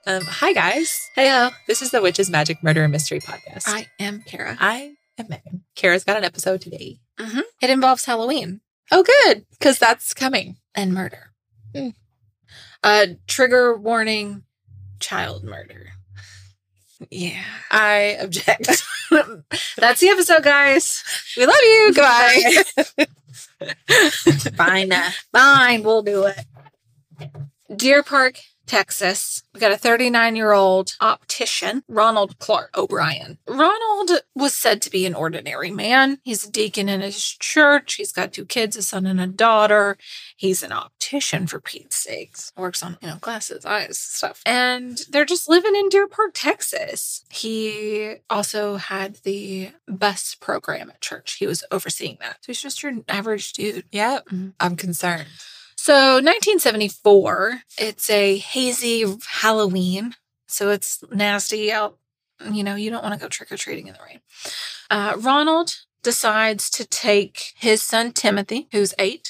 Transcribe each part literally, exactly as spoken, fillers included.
Um, hi, guys. Heyo. This is the Witches, Magic, Murder, and Mystery podcast. I am Kara. I am Megan. Kara's got an episode today. Mm-hmm. It involves Halloween. Oh, good, because that's coming. And murder. Mm. Uh, trigger warning, child murder. Yeah. I object. That's the episode, guys. We love you. Goodbye. Fine. Uh, fine. We'll do it. Deer Park, Texas. We got a thirty-nine-year-old optician, Ronald Clark O'Brien. Ronald was said to be an ordinary man. He's a deacon in his church. He's got two kids, a son and a daughter. He's an optician, for Pete's sakes. Works on, you know, glasses, eyes, stuff. And they're just living in Deer Park, Texas. He also had the bus program at church. He was overseeing that. So he's just your average dude. Yep. Mm-hmm. I'm concerned. So nineteen seventy-four, it's a hazy Halloween. So it's nasty out. You know, you don't want to go trick-or-treating in the rain. Uh, Ronald decides to take his son, Timothy, who's eight,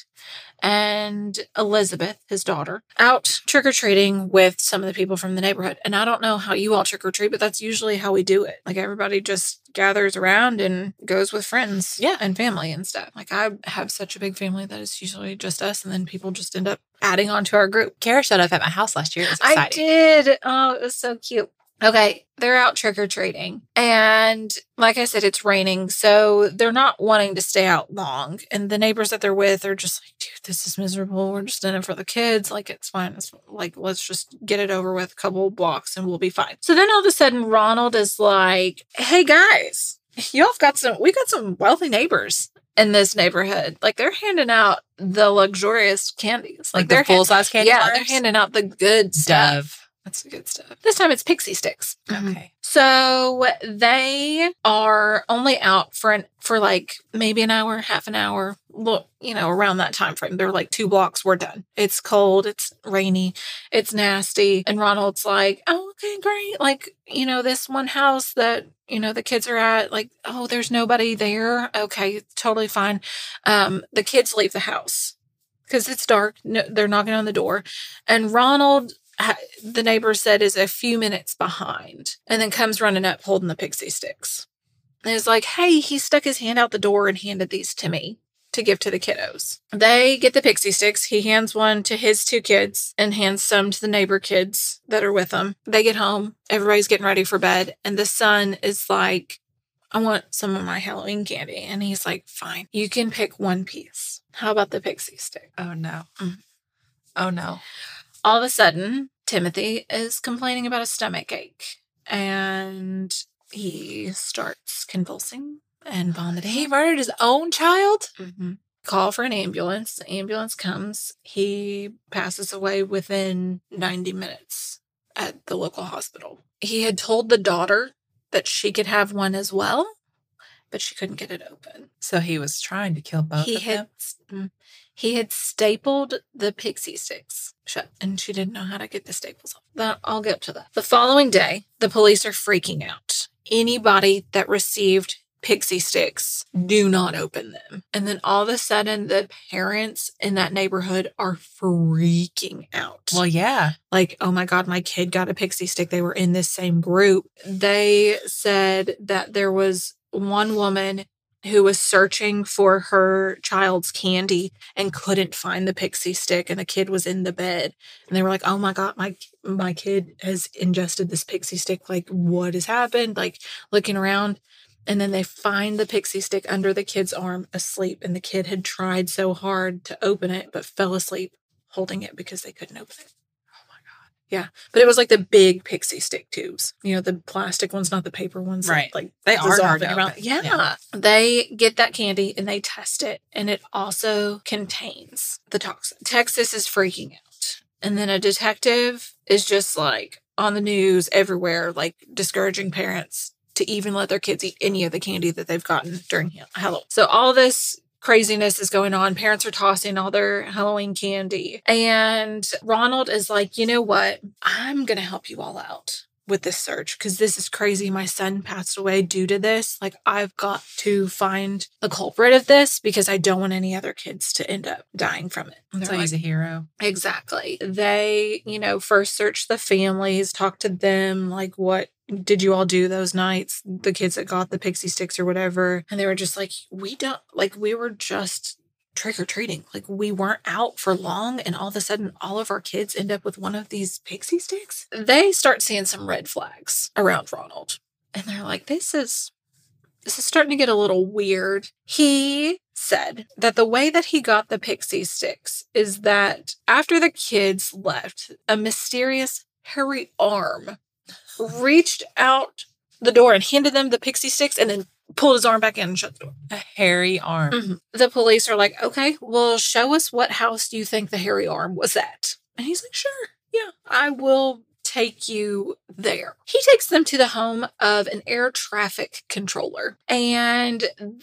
and Elizabeth, his daughter, out trick-or-treating with some of the people from the neighborhood. And I don't know how you all trick-or-treat, but that's usually how we do it. Like, everybody just gathers around and goes with friends yeah. and family and stuff. Like, I have such a big family that it's usually just us, and then people just end up adding on to our group. Kara showed up at my house last year. It was exciting. I did. Oh, it was so cute. Okay, they're out trick-or-treating. And like I said, it's raining, so they're not wanting to stay out long. And the neighbors that they're with are just like, dude, this is miserable. We're just in it for the kids. Like, it's fine. It's like, let's just get it over with, a couple blocks and we'll be fine. So then all of a sudden, Ronald is like, hey, guys, y'all have got some, we got some wealthy neighbors in this neighborhood. Like, they're handing out the luxurious candies. Like, like they're the full-size candy Yeah, bars? they're handing out the good stuff. Dove. That's the good stuff. This time it's pixie sticks. Okay. So they are only out for an, for like maybe an hour, half an hour. Look, you know, around that time frame. They're like two blocks. We're done. It's cold. It's rainy. It's nasty. And Ronald's like, oh, okay, great. Like, you know, this one house that, you know, the kids are at, like, oh, there's nobody there. Okay, totally fine. Um, the kids leave the house because it's dark. No, they're knocking on the door. And Ronald, the neighbor said, is a few minutes behind, and then comes running up holding the pixie sticks. And is like, hey, he stuck his hand out the door and handed these to me to give to the kiddos. They get the pixie sticks. He hands one to his two kids and hands some to the neighbor kids that are with them. They get home. Everybody's getting ready for bed. And the son is like, I want some of my Halloween candy. And he's like, fine, you can pick one piece. How about the pixie stick? Oh, no. Mm. Oh, no. All of a sudden, Timothy is complaining about a stomach ache, and he starts convulsing and vomiting. He murdered his own child? Mm-hmm. Call for an ambulance. The ambulance comes. He passes away within ninety minutes at the local hospital. He had told the daughter that she could have one as well, but she couldn't get it open. So he was trying to kill both he of had, them? He had stapled the pixie sticks shut, and she didn't know how to get the staples off. That, I'll get to that. The following day, the police are freaking out. Anybody that received pixie sticks, do not open them. And then all of a sudden, the parents in that neighborhood are freaking out. Well, yeah. Like, oh my God, my kid got a pixie stick. They were in this same group. They said that there was one woman who was searching for her child's candy and couldn't find the pixie stick, and the kid was in the bed. And they were like, oh my God, my my kid has ingested this pixie stick. Like, what has happened? Like, looking around. And then they find the pixie stick under the kid's arm asleep. And the kid had tried so hard to open it, but fell asleep holding it because they couldn't open it. Yeah, but it was like the big pixie stick tubes. You know, the plastic ones, not the paper ones. Right. That, like, they are hard to around. open. Yeah. yeah. They get that candy and they test it. And it also contains the toxin. Texas is freaking out. And then a detective is just like on the news everywhere, like discouraging parents to even let their kids eat any of the candy that they've gotten during Halloween. So all this craziness is going on. Parents are tossing all their Halloween candy. And Ronald is like, you know what? I'm going to help you all out. with this search because this is crazy. My son passed away due to this. Like, I've got to find the culprit of this because I don't want any other kids to end up dying from it. So They're he's like, a hero. exactly. They, you know, first searched the families, talked to them, like, what did you all do those nights? The kids that got the pixie sticks or whatever. And they were just like, we don't, like, we were just trick-or-treating. Like, we weren't out for long, and all of a sudden, all of our kids end up with one of these pixie sticks. They start seeing some red flags around Ronald. And they're like, this is, this is starting to get a little weird. He said that the way that he got the pixie sticks is that after the kids left, a mysterious hairy arm reached out the door and handed them the pixie sticks and then pulled his arm back in and shut the door. A hairy arm. Mm-hmm. The police are like, okay, well, show us what house do you think the hairy arm was at? And he's like, sure, yeah, I will take you there. He takes them to the home of an air traffic controller, and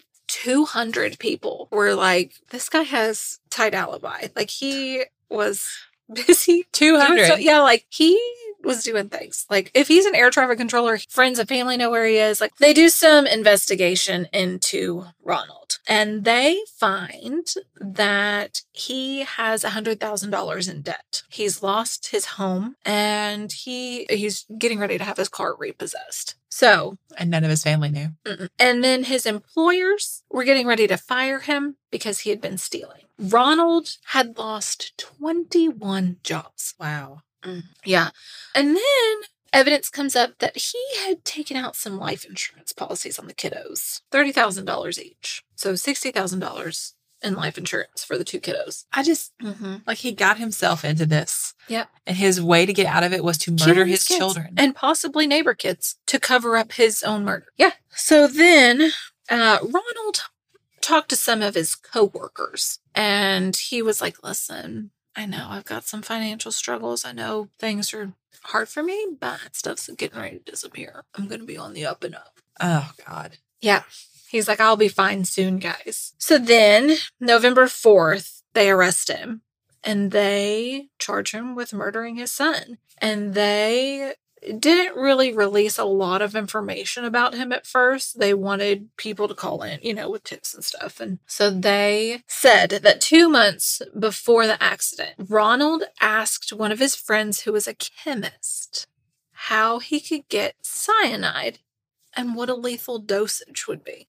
two hundred people were like, this guy has tight alibi. Like, he was busy. two hundred. So, yeah, like, he was doing things. Like, if he's an air traffic controller, friends and family know where he is. Like, they do some investigation into Ronald, and they find that he has one hundred thousand dollars in debt. He's lost his home, and he he's getting ready to have his car repossessed. So, And none of his family knew. mm-mm. And then his employers were getting ready to fire him because he had been stealing. Ronald had lost twenty-one jobs. Wow. Mm, yeah. And then evidence comes up that he had taken out some life insurance policies on the kiddos, thirty thousand dollars each. So sixty thousand dollars in life insurance for the two kiddos. I just, Mm-hmm. like, he got himself into this. Yep. And his way to get out of it was to murder Killing his kids children. and possibly neighbor kids to cover up his own murder. Yeah. So then uh, Ronald talked to some of his coworkers, and he was like, listen, I know I've got some financial struggles. I know things are hard for me, but stuff's getting ready to disappear. I'm going to be on the up and up. Oh, God. Yeah. He's like, I'll be fine soon, guys. So then, November fourth, they arrest him, and they charge him with murdering his son. And they didn't really release a lot of information about him at first. They wanted people to call in, you know, with tips and stuff. And so they said that two months before the accident, Ronald asked one of his friends who was a chemist how he could get cyanide and what a lethal dosage would be.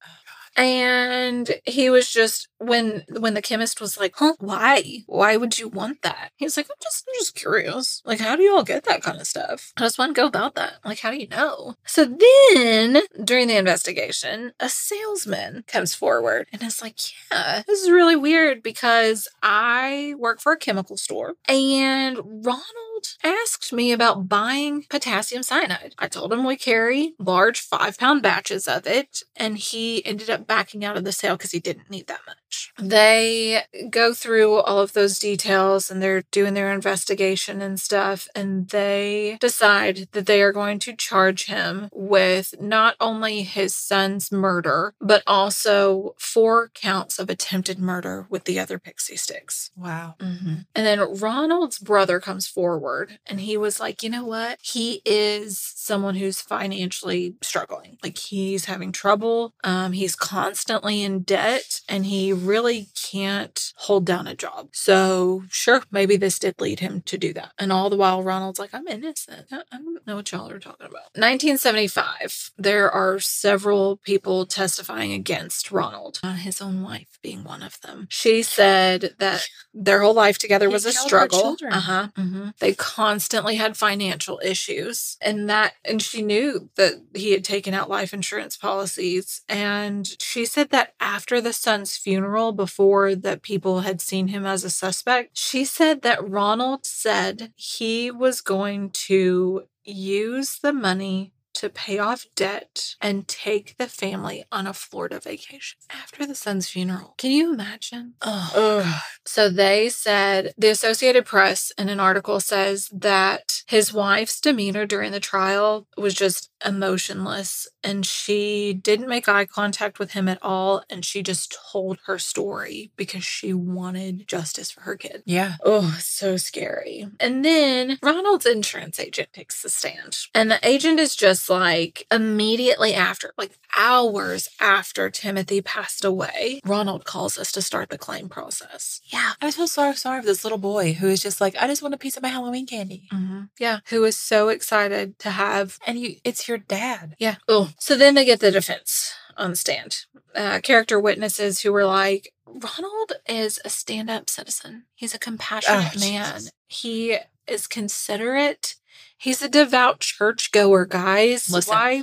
And he was just, when when the chemist was like, huh, why? Why would you want that? He's like, I'm just, I'm just curious. Like, how do you all get that kind of stuff? How does one go about that? Like, how do you know? So then, during the investigation, a salesman comes forward and is like, yeah, this is really weird because I work for a chemical store, and Ronald asked me about buying potassium cyanide. I told him we carry large five pound batches of it, and he ended up backing out of the sale because he didn't need that much. They go through all of those details, and they're doing their investigation and stuff, and they decide that they are going to charge him with not only his son's murder, but also four counts of attempted murder with the other pixie sticks. Wow. Mm-hmm. And then Ronald's brother comes forward, and he was like, you know what? He is someone who's financially struggling. Like, he's having trouble. Um, he's constantly in debt, and he really can't hold down a job. So sure, maybe this did lead him to do that. And all the while, Ronald's like, I'm innocent. I, I don't know what y'all are talking about. nineteen seventy-five, there are several people testifying against Ronald, uh, his own wife being one of them. She said that their whole life together was He a killed her struggle. children. Uh-huh. Mm-hmm. They constantly had financial issues, and that, and she knew that he had taken out life insurance policies. And she said that after the son's funeral, before that people had seen him as a suspect, she said that Ronald said he was going to use the money to pay off debt and take the family on a Florida vacation after the son's funeral. Can you imagine? Oh, So they said, the Associated Press in an article says that his wife's demeanor during the trial was just emotionless, and she didn't make eye contact with him at all, and she just told her story because she wanted justice for her kid. yeah. Oh, so scary. And then Ronald's insurance agent takes the stand. And the agent is just like, immediately after, like hours after Timothy passed away, Ronald calls us to start the claim process. Yeah. I feel so sorry for this little boy who is just like, I just want a piece of my Halloween candy. Mm-hmm. Yeah. Who is so excited to have. And you, it's your dad. Yeah. Oh. So then they get the defense on the stand. Uh, character witnesses who were like, Ronald is a stand-up citizen. He's a compassionate Oh, man. Jesus. He is considerate. He's a devout churchgoer, guys. Listen. Why?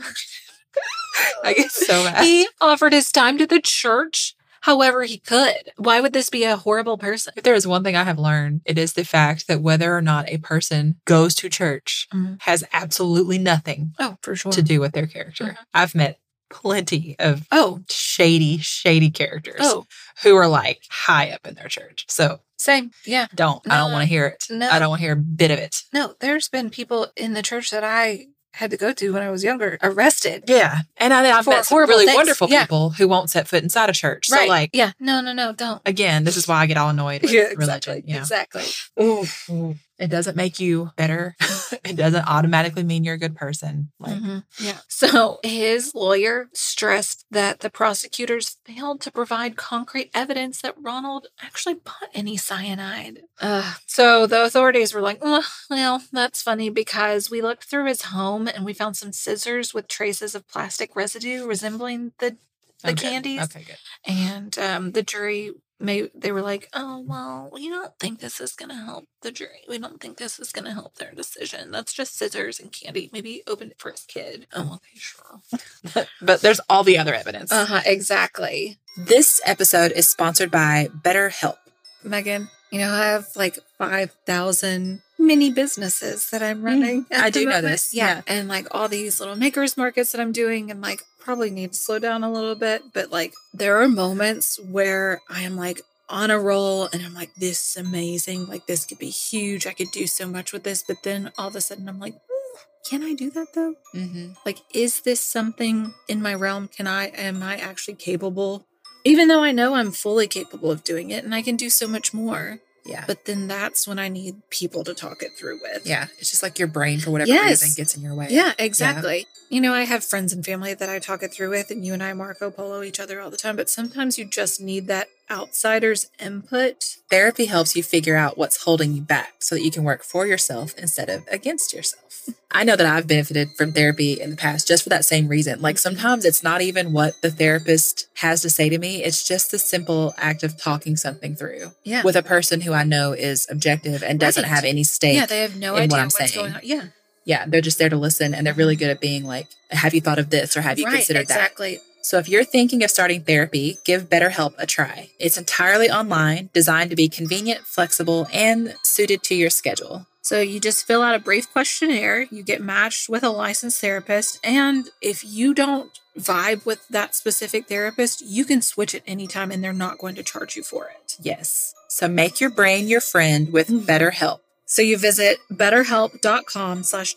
I get so mad. He offered his time to the church however he could. Why would this be a horrible person? If there is one thing I have learned, it is the fact that whether or not a person goes to church Mhm. has absolutely nothing Oh, for sure. to do with their character. Mhm. I've met plenty of Oh, shady, shady characters oh, who are like high up in their church. So same. Yeah. don't. I don't No, want to hear it. no. I don't want to hear a bit of it. No, there's been people in the church that I had to go to when I was younger, arrested. Yeah. And I, I've For met some horrible really things. wonderful Yeah. people who won't set foot inside a church. So Right. like, yeah. No, no, no, don't. again, this is why I get all annoyed with Yeah, religion. exactly. You know? Exactly. Ooh, it doesn't make you better. It doesn't automatically mean you're a good person. Like, Mhm. Yeah. So his lawyer stressed that the prosecutors failed to provide concrete evidence that Ronald actually bought any cyanide. Uh, so the authorities were like, "Oh, well, that's funny because we looked through his home and we found some scissors with traces of plastic residue resembling the the oh, good. candies." Okay, good. And um, the jury, may they were like, oh, well, we don't think this is going to help the jury. We don't think this is going to help their decision. That's just scissors and candy. Maybe open it for his kid. Oh, okay, sure. But there's all the other evidence. Uh-huh, exactly. This episode is sponsored by BetterHelp. Megan, you know, I have like five thousand mini businesses that I'm running. at I the do know moment. this. Yeah. Yeah. And like all these little makers markets that I'm doing, and like probably need to slow down a little bit. But like there are moments where I am like on a roll and I'm like, this is amazing. Like this could be huge. I could do so much with this. But then all of a sudden I'm like, "Ooh, can I do that though? Mm-hmm. Like, is this something in my realm? Can I, am I actually capable? Even though I know I'm fully capable of doing it and I can do so much more. Yeah. But then that's when I need people to talk it through with. Yeah. It's just like your brain, for whatever Yes. reason, gets in your way. Yeah, exactly. You know, I have friends and family that I talk it through with, and you and I Marco Polo each other all the time, but sometimes you just need that outsider's input. Therapy helps you figure out what's holding you back so that you can work for yourself instead of against yourself. I know that I've benefited from therapy in the past just for that same reason. Like sometimes it's not even what the therapist has to say to me. It's just the simple act of talking something through Yeah. with a person who I know is objective and doesn't Right. have any stake. Yeah, they have no in idea what I'm what's saying. going on. Yeah. Yeah, they're just there to listen, and they're really good at being like, have you thought of this or have you right, considered that? exactly. So if you're thinking of starting therapy, give BetterHelp a try. It's entirely online, designed to be convenient, flexible, and suited to your schedule. So you just fill out a brief questionnaire, you get matched with a licensed therapist, and if you don't vibe with that specific therapist, you can switch at any time and they're not going to charge you for it. Yes. So make your brain your friend with BetterHelp. So you visit betterhelp.com slash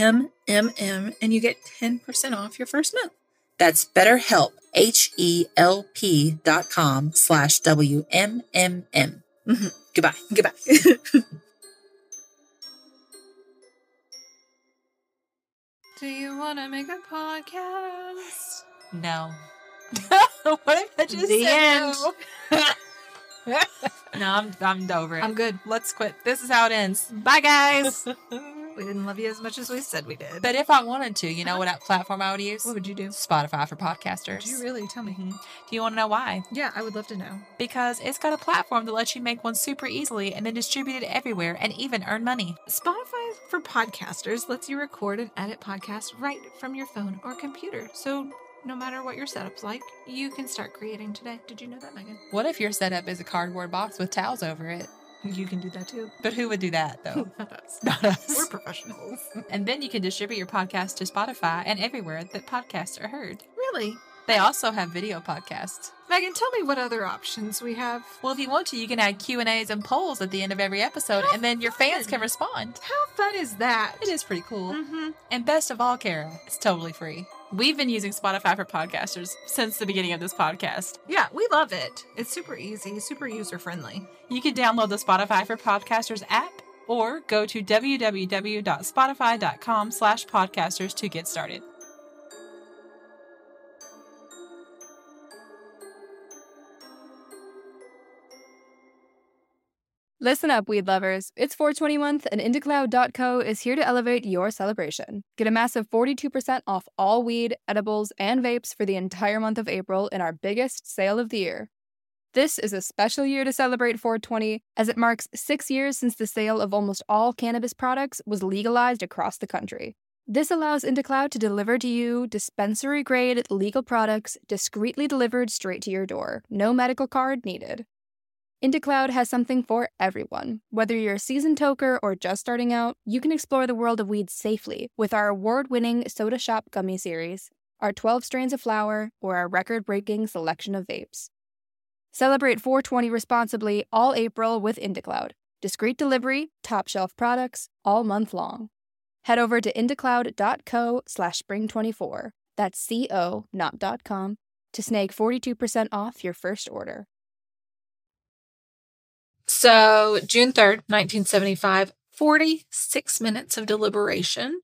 WMMM and you get ten percent off your first month. That's BetterHelp, H-E-L-P dot com slash W-M-M-M. Mhm. Goodbye. Goodbye. Do you want to make a podcast? No. What if I just The said end. no? No, I'm, I'm over it. I'm good. Let's quit. This is how it ends. Bye, guys. We didn't love you as much as we said we did. But if I wanted to, you know what platform I would use? What would you do? Spotify for podcasters. Would you really? Tell me. Mhm. Do you want to know why? Yeah, I would love to know. Because it's got a platform that lets you make one super easily and then distribute it everywhere and even earn money. Spotify for podcasters lets you record and edit podcasts right from your phone or computer. So no matter what your setup's like, you can start creating today. Did you know that, Megan? What if your setup is a cardboard box with towels over it? You can do that too. But who would do that, though? Not us. Not us. We're professionals. And then you can distribute your podcast to Spotify and everywhere that podcasts are heard. Really? They also have video podcasts. Megan, tell me what other options we have. Well, if you want to, you can add Q and A's and polls at the end of every episode, How and then your fans fun. can respond. How fun is that? It is pretty cool. Mm-hmm. And best of all, Kara, it's totally free. We've been using Spotify for podcasters since the beginning of this podcast. Yeah, we love it. It's super easy, super user-friendly. You can download the Spotify for Podcasters app or go to www.spotify.com slash podcasters to get started. Listen up, weed lovers. It's four twenty month, and IndieCloud dot co is here to elevate your celebration. Get a massive forty-two percent off all weed, edibles, and vapes for the entire month of April in our biggest sale of the year. This is a special year to celebrate four twenty, as it marks six years since the sale of almost all cannabis products was legalized across the country. This allows IndieCloud to deliver to you dispensary-grade legal products discreetly delivered straight to your door. No medical card needed. IndieCloud has something for everyone. Whether you're a seasoned toker or just starting out, you can explore the world of weed safely with our award-winning Soda Shop Gummy Series, our twelve strains of flower, or our record-breaking selection of vapes. Celebrate four twenty responsibly all April with IndieCloud. Discreet delivery, top-shelf products, all month long. Head over to IndieCloud.co slash spring24, that's C-O, not .com, to snag forty-two percent off your first order. So, June third, nineteen seventy-five, forty-six minutes of deliberation.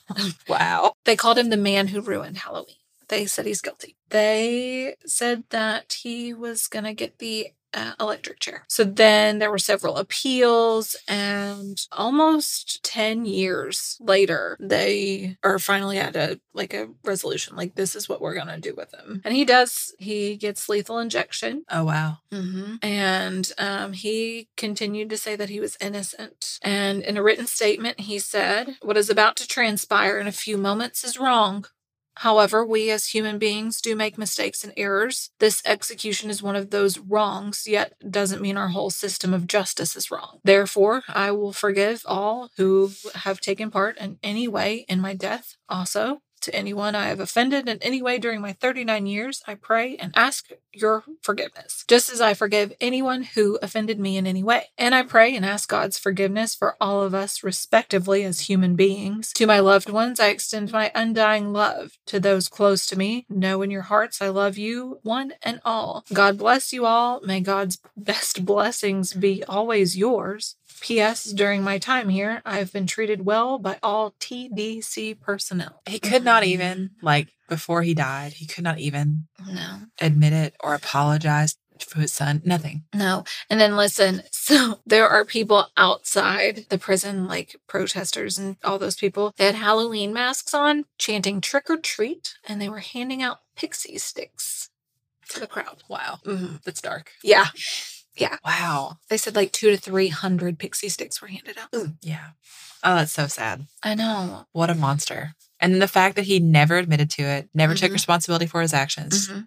Wow. They called him the man who ruined Halloween. They said he's guilty. They said that he was going to get the uh, electric chair. So then there were several appeals, and almost ten years later, they are finally at a like a resolution. Like, this is what we're going to do with him. And he does. He gets lethal injection. Oh, wow. Mm-hmm. And um, he continued to say that he was innocent. And in a written statement, he said, "What is about to transpire in a few moments is wrong. However, we as human beings do make mistakes and errors. This execution is one of those wrongs, yet doesn't mean our whole system of justice is wrong. Therefore, I will forgive all who have taken part in any way in my death. Also, to anyone I have offended in any way during my thirty-nine years, I pray and ask your forgiveness, just as I forgive anyone who offended me in any way. And I pray and ask God's forgiveness for all of us, respectively, as human beings. To my loved ones, I extend my undying love. To those close to me, know in your hearts I love you, one and all. God bless you all. May God's best blessings be always yours. P S. During my time here, I've been treated well by all T D C personnel." He could not even, like, before he died, he could not even No. admit it or apologize to his son. Nothing. No. And then listen, so there are people outside the prison, like protesters and all those people. They had Halloween masks on, chanting trick or treat, and they were handing out pixie sticks to the crowd. Wow. Mm-hmm. That's dark. Yeah. Yeah. Wow. They said like two to three hundred pixie sticks were handed out. Ooh, yeah. Oh, that's so sad. I know. What a monster. And then the fact that he never admitted to it, never took Mhm. responsibility for his actions. Mhm.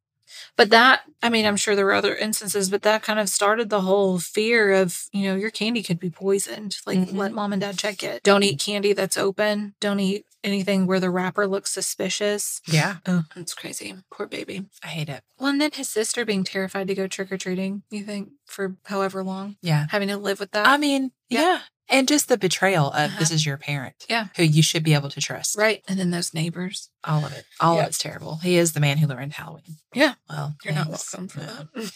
But that, I mean, I'm sure there were other instances, but that kind of started the whole fear of, you know, your candy could be poisoned. Like, Mhm. let mom and dad check it. Don't eat candy that's open. Don't eat anything where the wrapper looks suspicious. Yeah. Oh, it's crazy. Poor baby. I hate it. Well, and then his sister being terrified to go trick-or-treating, you think, for however long, Yeah. having to live with that. I mean, Yeah. yeah. And just the betrayal of Uh-huh. this is your parent. Yeah. Who you should be able to trust. Right. And then those neighbors. All of it. All Yeah. of it's terrible. He is the man who learned Halloween. Yeah. Well, You're not thanks. welcome for No. that.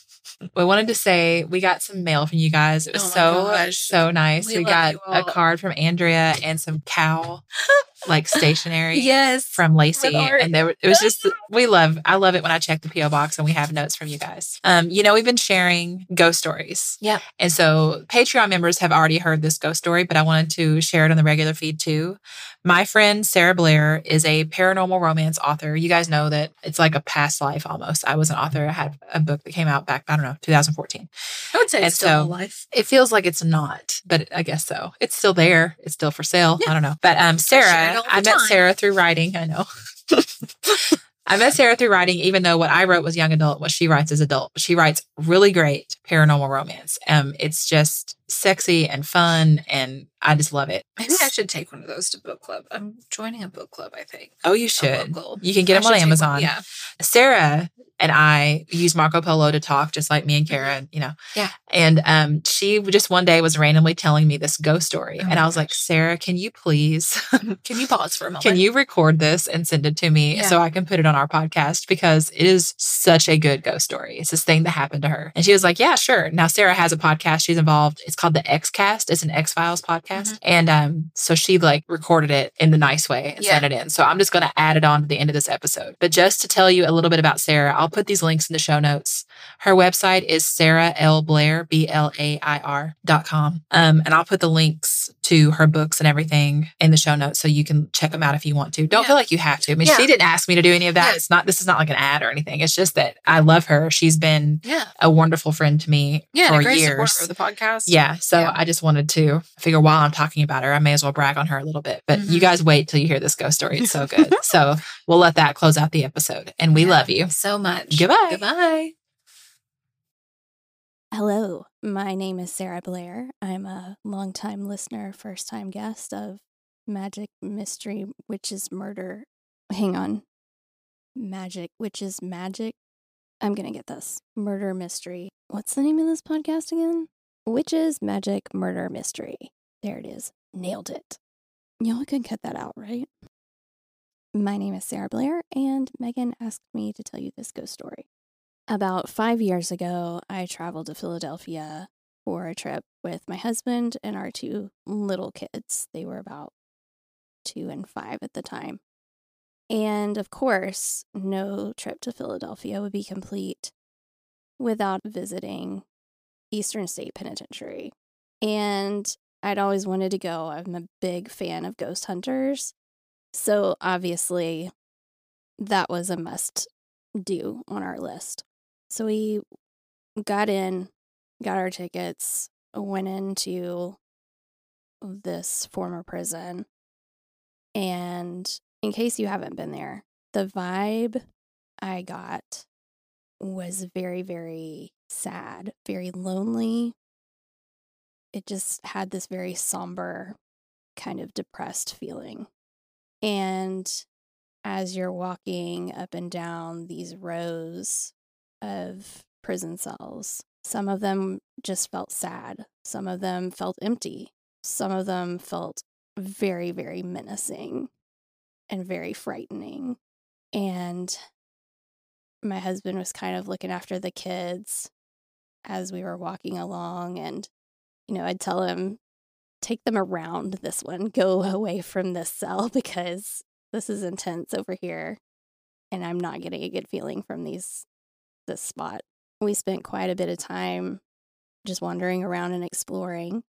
We wanted to say we got some mail from you guys. It was Oh my so, gosh. so nice. We We, love got you a all. card from Andrea and some cow, like stationery. Yes. From Lacey. With art. And there were- it was just, we love, I love it when I check the P O box and we have notes from you guys. Um, you know, we've been sharing ghost stories. Yeah. And so Patreon members have already heard this ghost story, but I wanted to share it on the regular feed too. My friend Sarah Blair is a paranormal romance author. You guys know that it's like a past life almost. I was an author. I had a book that came out back, I don't know, two thousand fourteen. I would say And it's still so- alive. It feels like it's not, but I guess so. It's still there. It's still for sale. Yeah. I don't know. But um, share it Sarah, all the I met time. Sarah through writing. I know. I met Sarah through writing, even though what I wrote was young adult, what she writes is adult. She writes really great paranormal romance. Um, it's just sexy and fun, and I just love it. Maybe I should take one of those to book club. I'm joining a book club, I think. Oh, you should. Local. You can get them I on should take Amazon. one, yeah. Sarah and I use Marco Polo to talk, just like me and Kara, you know. Yeah. And um, she just one day was randomly telling me this ghost story. Oh and I was gosh. like, Sarah, can you please, Can you pause for a moment? can you record this and send it to me Yeah. so I can put it on our podcast? Because it is such a good ghost story. It's this thing that happened to her. And she was like, yeah, sure. Now, Sarah has a podcast. She's involved. It's called the X-Cast. It's an X-Files podcast. Mhm. And um, so she like recorded it in the nice way and Yeah. sent it in. So I'm just going to add it on to the end of this episode. But just to tell you a little bit about Sarah, I'll put these links in the show notes. Her website is Sarah L. Blair, B L A I R dot com. Um, and I'll put the links to her books and everything in the show notes so you can check them out if you want to. Don't Yeah. feel like you have to. I mean, Yeah. she didn't ask me to do any of that. Yeah. It's not, this is not like an ad or anything. It's just that I love her. She's been Yeah. a wonderful friend to me Yeah. for and a great years. supporter of the podcast. Yeah. So Yeah. I just wanted to figure while I'm talking about her, I may as well brag on her a little bit. But you Mhm. guys wait till you hear this ghost story. It's so good. So we'll let that close out the episode. And we Yeah. love you. So much. Goodbye. Goodbye. Hello, my name is Sarah Blair. I'm a longtime listener, first time guest of Magic Mystery Witches Murder. Hang on. Magic Witches Magic. I'm going to get this. Murder Mystery. What's the name of this podcast again? Witches Magic Murder Mystery. There it is. Nailed it. Y'all can cut that out, right? My name is Sarah Blair, and Megan asked me to tell you this ghost story. About five years ago, I traveled to Philadelphia for a trip with my husband and our two little kids. They were about two and five at the time. And of course, no trip to Philadelphia would be complete without visiting Eastern State Penitentiary. And I'd always wanted to go. I'm a big fan of ghost hunters. So obviously, that was a must do on our list. So we got in, got our tickets, went into this former prison. And in case you haven't been there, the vibe I got was very, very sad, very lonely. It just had this very somber, kind of depressed feeling. And as you're walking up and down these rows of prison cells, some of them just felt sad. Some of them felt empty. Some of them felt very, very menacing and very frightening. And my husband was kind of looking after the kids as we were walking along. And, you know, I'd tell him, take them around this one, go away from this cell because this is intense over here. And I'm not getting a good feeling from these this spot. We spent quite a bit of time just wandering around and exploring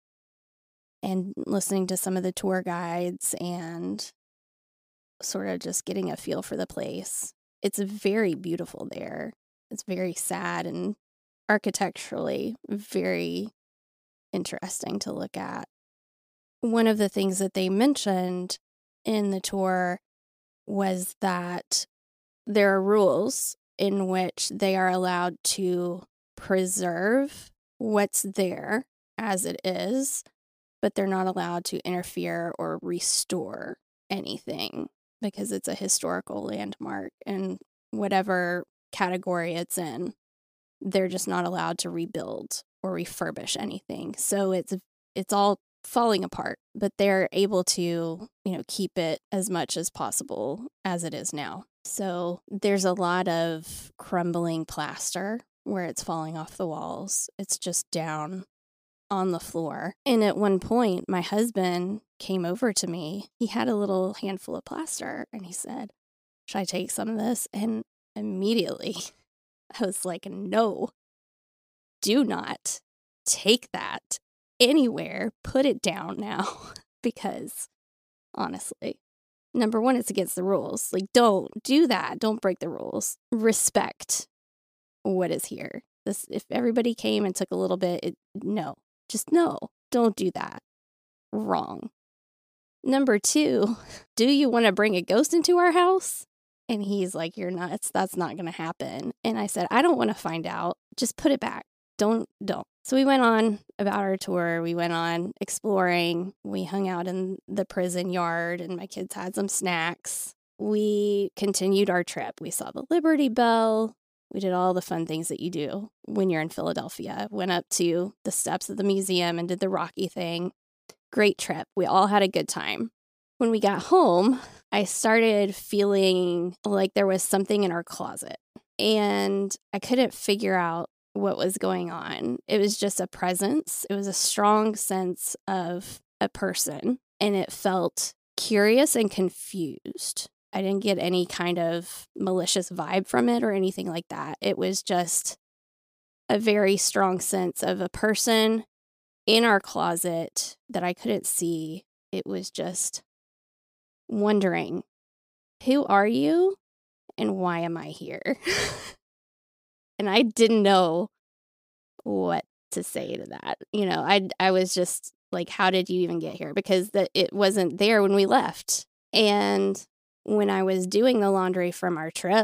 and listening to some of the tour guides and sort of just getting a feel for the place. It's very beautiful there. It's very sad and architecturally very interesting to look at. One of the things that they mentioned in the tour was that there are rules in which they are allowed to preserve what's there as it is, but they're not allowed to interfere or restore anything because it's a historical landmark, and whatever category it's in, they're just not allowed to rebuild or refurbish anything. So it's it's all falling apart, but they're able to, you know, keep it as much as possible as it is now. So there's a lot of crumbling plaster where it's falling off the walls. It's just down on the floor. And at one point, my husband came over to me. He had a little handful of plaster and he said, should I take some of this? And immediately I was like, no, do not take that anywhere. Put it down now because honestly, number one, it's against the rules. Like, don't do that. Don't break the rules. Respect what is here. This, if everybody came and took a little bit, it, no, just no, don't do that. Wrong. Number two, do you want to bring a ghost into our house? And he's like, you're nuts. That's not going to happen. And I said, I don't want to find out. Just put it back. Don't, don't. So we went on about our tour. We went on exploring. We hung out in the prison yard and my kids had some snacks. We continued our trip. We saw the Liberty Bell. We did all the fun things that you do when you're in Philadelphia. Went up to the steps of the museum and did the Rocky thing. Great trip. We all had a good time. When we got home, I started feeling like there was something in our closet. And I couldn't figure out what was going on. It was just a presence. It was a strong sense of a person. And it felt curious and confused. I didn't get any kind of malicious vibe from it or anything like that. It was just a very strong sense of a person in our closet that I couldn't see. It was just wondering, who are you and why am I here? And I didn't know what to say to that. You know, I I was just like, how did you even get here? Because the, it wasn't there when we left. And when I was doing the laundry from our trip,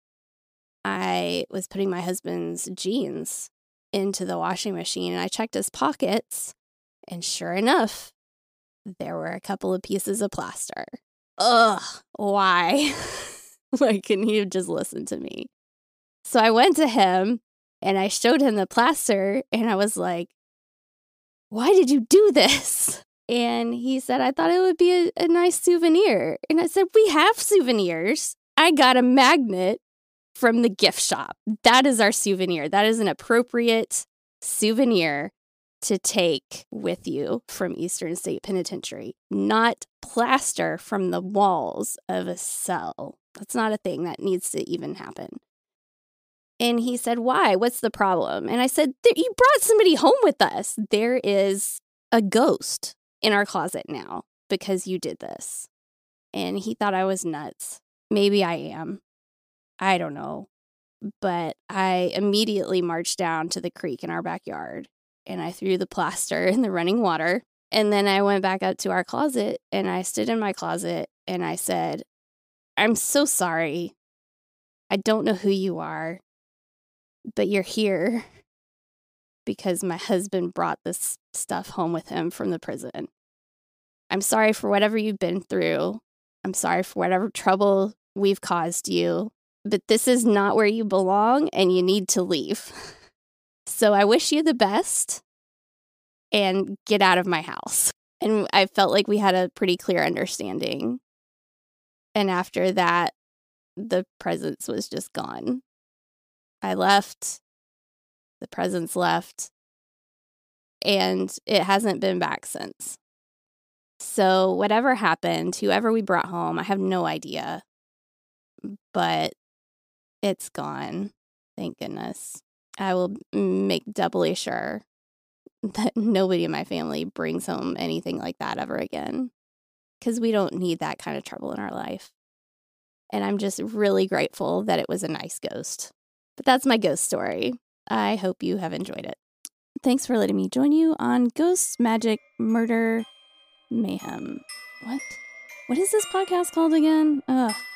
I was putting my husband's jeans into the washing machine and I checked his pockets. And sure enough, there were a couple of pieces of plaster. Ugh, why? Like, can you just listen to me? So I went to him and I showed him the plaster and I was like, why did you do this? And he said, I thought it would be a, a nice souvenir. And I said, we have souvenirs. I got a magnet from the gift shop. That is our souvenir. That is an appropriate souvenir to take with you from Eastern State Penitentiary, not plaster from the walls of a cell. That's not a thing that needs to even happen. And he said, why? What's the problem? And I said, you brought somebody home with us. There is a ghost in our closet now because you did this. And he thought I was nuts. Maybe I am. I don't know. But I immediately marched down to the creek in our backyard and I threw the plaster in the running water. And then I went back up to our closet and I stood in my closet and I said, I'm so sorry. I don't know who you are, but you're here because my husband brought this stuff home with him from the prison. I'm sorry for whatever you've been through. I'm sorry for whatever trouble we've caused you, but this is not where you belong and you need to leave. So I wish you the best and get out of my house. And I felt like we had a pretty clear understanding. And after that, the presence was just gone. I left. The presence left. And it hasn't been back since. So whatever happened, whoever we brought home, I have no idea. But it's gone. Thank goodness. I will make doubly sure that nobody in my family brings home anything like that ever again. Because we don't need that kind of trouble in our life. And I'm just really grateful that it was a nice ghost. But that's my ghost story. I hope you have enjoyed it. Thanks for letting me join you on Ghosts, Magic, Murder, Mayhem. What? What is this podcast called again? Ugh.